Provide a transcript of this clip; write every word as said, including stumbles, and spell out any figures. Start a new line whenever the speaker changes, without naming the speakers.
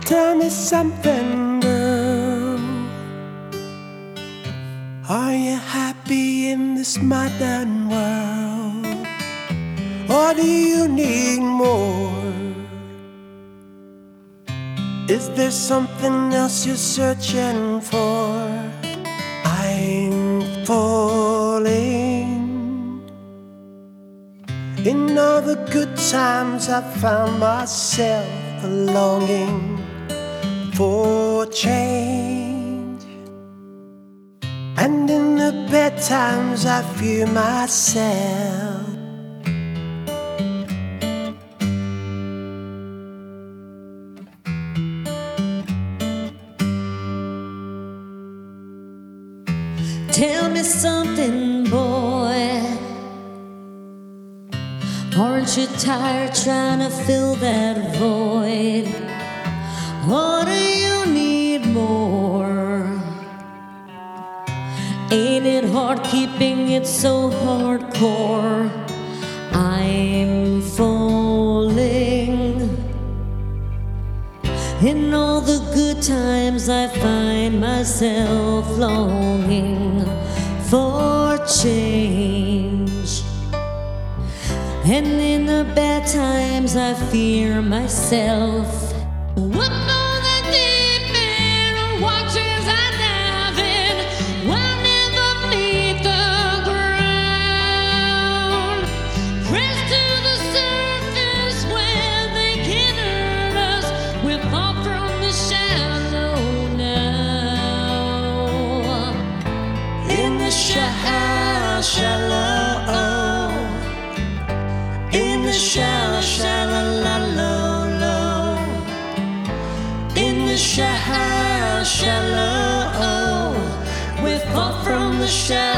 Tell me something, girl. Are you happy in this modern world? Or do you need more? Is there something else you're searching for? I'm falling. In all the good times I found myself longing for change, and in the bad times I fear myself.
Tell me something, boy. Aren't you tired trying to fill that void? Or do you need more? Ain't it hard keeping it so hardcore? I'm falling. In all the good times I find myself longing for change, and in the bad times I fear myself. What all the deep end waters I dive in, while never beneath the ground. Press to the surface where they can hurt us. We're far from the shallow now.
In the shallow, shallow, in the shallow, shallow, low, low, in the shallow, shallow, we're far from the shallow.